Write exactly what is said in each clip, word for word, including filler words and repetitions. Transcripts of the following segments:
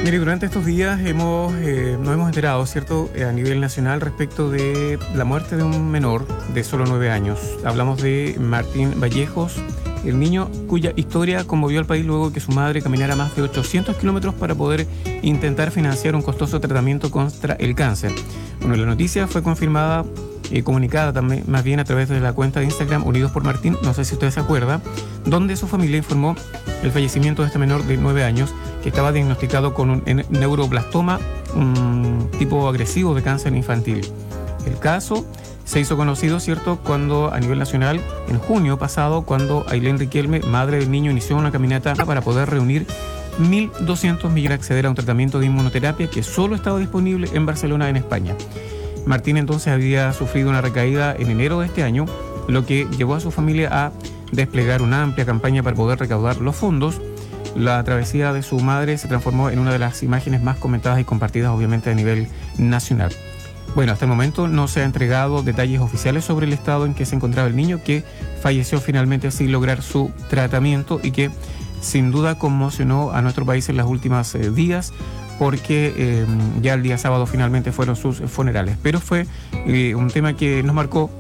Mire, durante estos días hemos, eh, nos hemos enterado, ¿cierto?, a nivel nacional respecto de la muerte de un menor de solo nueve años. Hablamos de Martín Vallejos, el niño cuya historia conmovió al país luego de que su madre caminara más de ochocientos kilómetros para poder intentar financiar un costoso tratamiento contra el cáncer. Bueno, la noticia fue confirmada, eh, comunicada también, más bien a través de la cuenta de Instagram Unidos por Martín, no sé si usted se acuerda, donde su familia informó el fallecimiento de este menor de nueve años que estaba diagnosticado con un neuroblastoma, un tipo agresivo de cáncer infantil. El caso se hizo conocido, ¿cierto?, cuando a nivel nacional, en junio pasado, cuando Ailén Riquelme, madre del niño, inició una caminata para poder reunir mil doscientos millones para acceder a un tratamiento de inmunoterapia que solo estaba disponible en Barcelona, en España. Martín entonces había sufrido una recaída en enero de este año, lo que llevó a su familia a desplegar una amplia campaña para poder recaudar los fondos. La travesía de su madre se transformó en una de las imágenes más comentadas y compartidas, obviamente, a nivel nacional. Bueno, hasta el momento no se ha entregado detalles oficiales sobre el estado en que se encontraba el niño, que falleció finalmente sin lograr su tratamiento y que sin duda conmocionó a nuestro país en los últimos eh, días, porque eh, ya el día sábado finalmente fueron sus funerales. Pero fue eh, un tema que nos marcó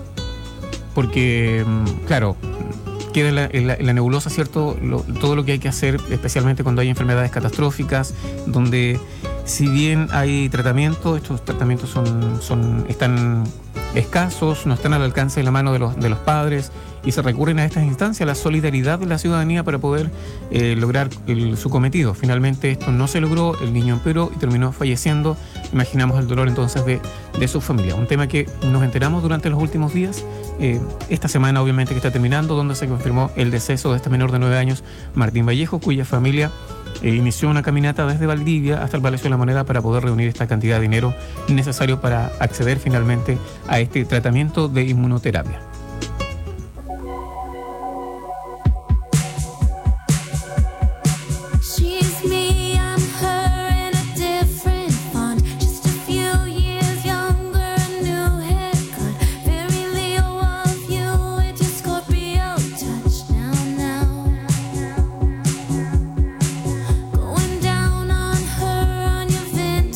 porque, claro, queda en la, en la, en la nebulosa, ¿cierto?, lo, todo lo que hay que hacer, especialmente cuando hay enfermedades catastróficas, donde si bien hay tratamiento, estos tratamientos son, son, están escasos, no están al alcance de la mano de los, de los padres, y se recurren a estas instancias, a la solidaridad de la ciudadanía para poder eh, lograr el, su cometido. Finalmente esto no se logró, el niño empeoró y terminó falleciendo. Imaginamos el dolor entonces de, de su familia. Un tema que nos enteramos durante los últimos días, eh, esta semana obviamente que está terminando, donde se confirmó el deceso de este menor de nueve años, Martín Vallejo, cuya familia eh, inició una caminata desde Valdivia hasta el Palacio de la Moneda para poder reunir esta cantidad de dinero necesario para acceder finalmente a este tratamiento de inmunoterapia.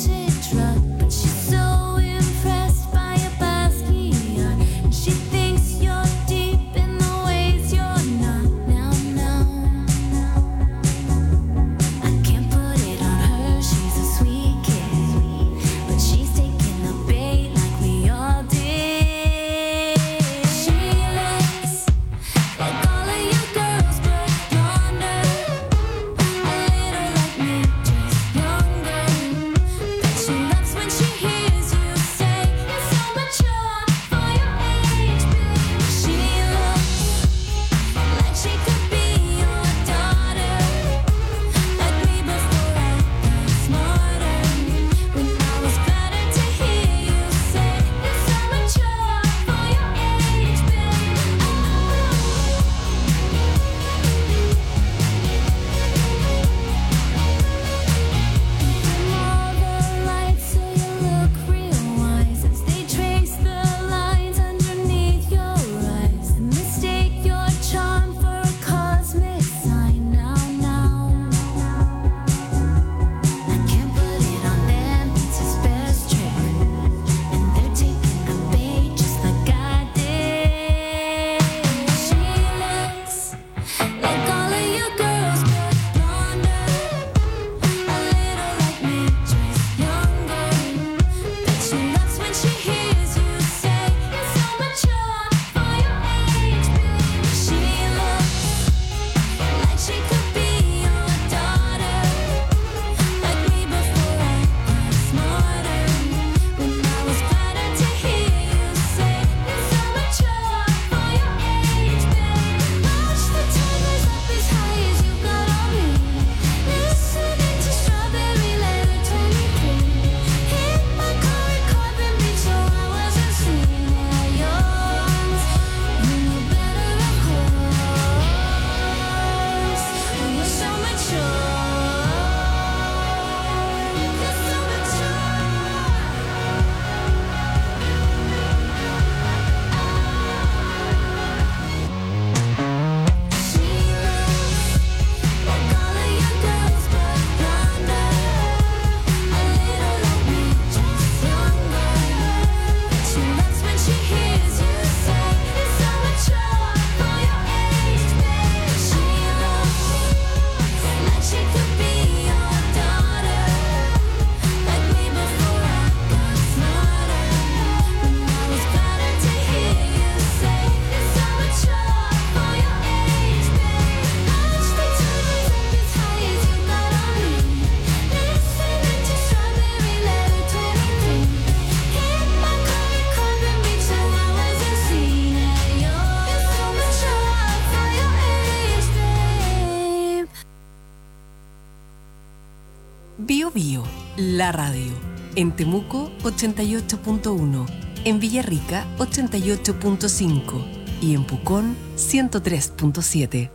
Thinks La Radio. En Temuco, ochenta y ocho punto uno. En Villarrica, ochenta y ocho punto cinco. Y en Pucón, ciento tres punto siete.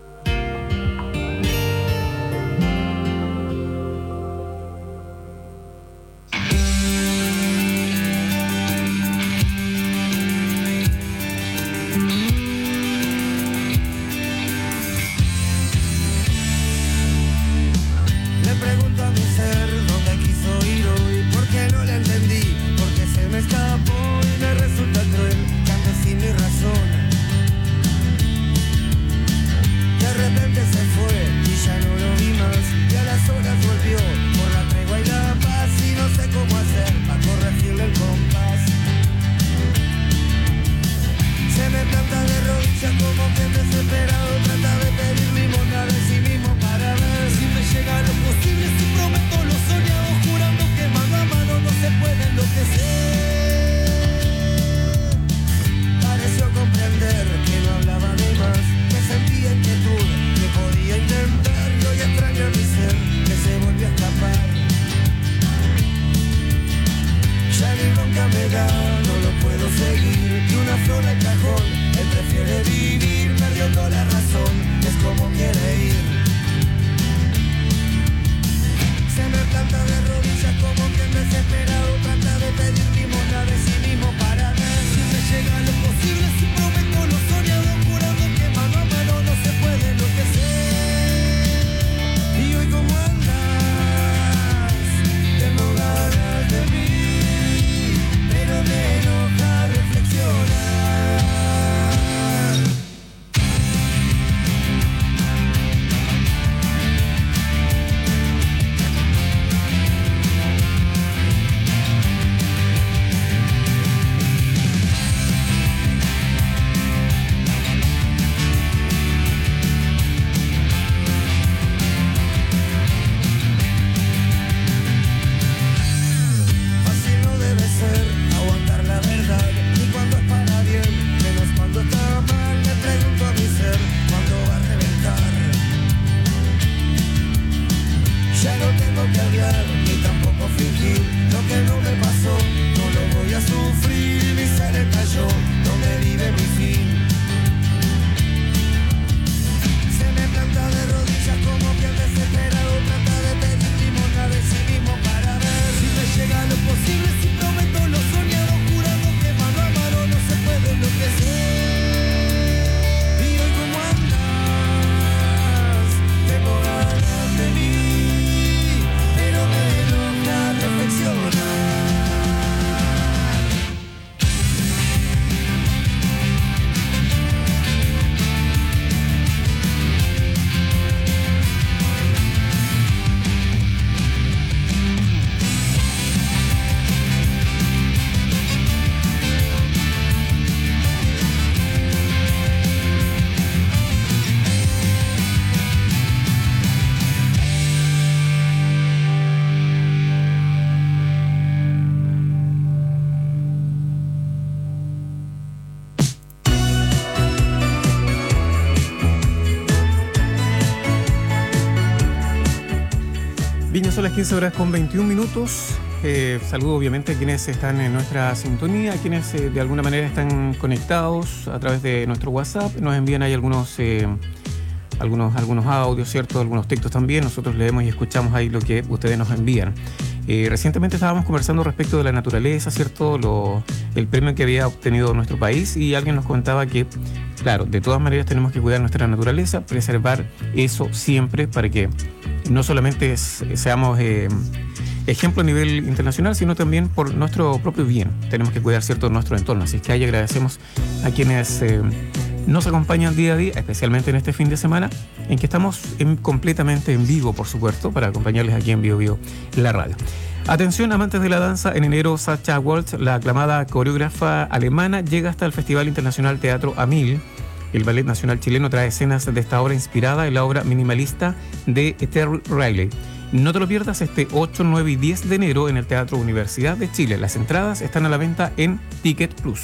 Bien, son las quince horas con veintiún minutos. Eh, saludo obviamente a quienes están en nuestra sintonía, a quienes eh, de alguna manera están conectados a través de nuestro WhatsApp. Nos envían ahí algunos, eh, algunos, algunos audios, ¿cierto? Algunos textos también. Nosotros leemos y escuchamos ahí lo que ustedes nos envían. Eh, recientemente estábamos conversando respecto de la naturaleza, ¿cierto? Lo, el premio que había obtenido nuestro país, y alguien nos comentaba que, claro, de todas maneras tenemos que cuidar nuestra naturaleza, preservar eso siempre para que no solamente es, seamos eh, ejemplo a nivel internacional, sino también por nuestro propio bien. Tenemos que cuidar, ¿cierto?, nuestro entorno. Así que ahí agradecemos a quienes eh, nos acompañan día a día, especialmente en este fin de semana, en que estamos en, completamente en vivo, por supuesto, para acompañarles aquí en Bio Bio, la radio. Atención, amantes de la danza, en enero Sacha Waltz, la aclamada coreógrafa alemana, llega hasta el Festival Internacional Teatro Amil. El Ballet Nacional Chileno trae escenas de esta obra inspirada en la obra minimalista de Terry Riley. No te lo pierdas este ocho, nueve y diez de enero en el Teatro Universidad de Chile. Las entradas están a la venta en Ticket Plus.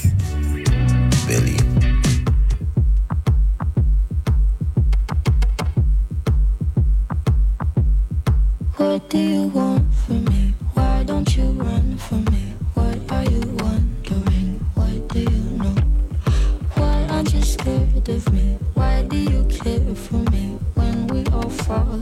Billy. What do you want from me? Why don't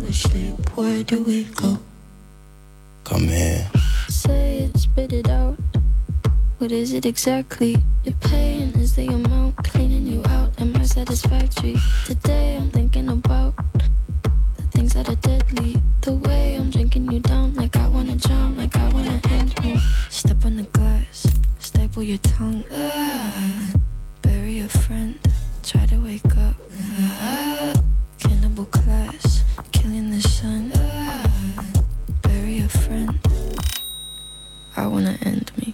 asleep. Where do we go? Come here. Say it, spit it out. What is it exactly? Your pain is the amount cleaning you out. Am I satisfactory? Today I'm thinking about the things that are deadly. The way I'm drinking you down, like I wanna drown, like I wanna end me. Step on the glass, staple your tongue. Ah, bury a friend, try to wake up. Ah, cannibal class, killing the sun. Ah, bury a friend. I wanna end me.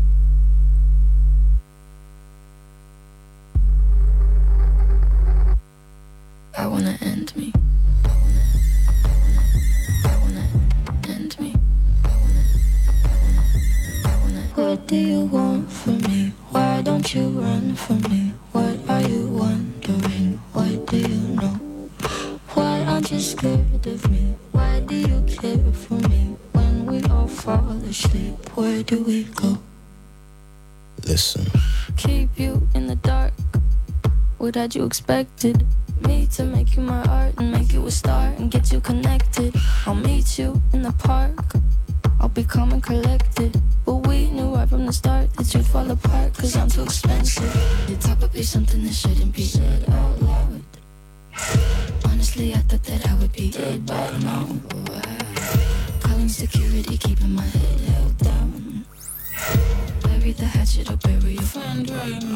I wanna end me. I wanna, I wanna, I wanna end me. I wanna, I wanna, I wanna. What do you want from me? Why don't you run from me? What are you wondering? What do you know? Why aren't you scared of me? Why do you care for me? When we all fall asleep, where do we go? Listen. Keep you in the dark. What had you expected? Me to make you my art and make you a star and get you connected. I'll meet you in the park. I'll be calm and collected. But we knew right from the start that you'd fall apart, cause I'm too expensive. Your talk would be something that shouldn't be said out loud. Honestly, I thought that I would be dead by now. Calling security, keeping my head held down. Bury the hatchet or bury your friend right now.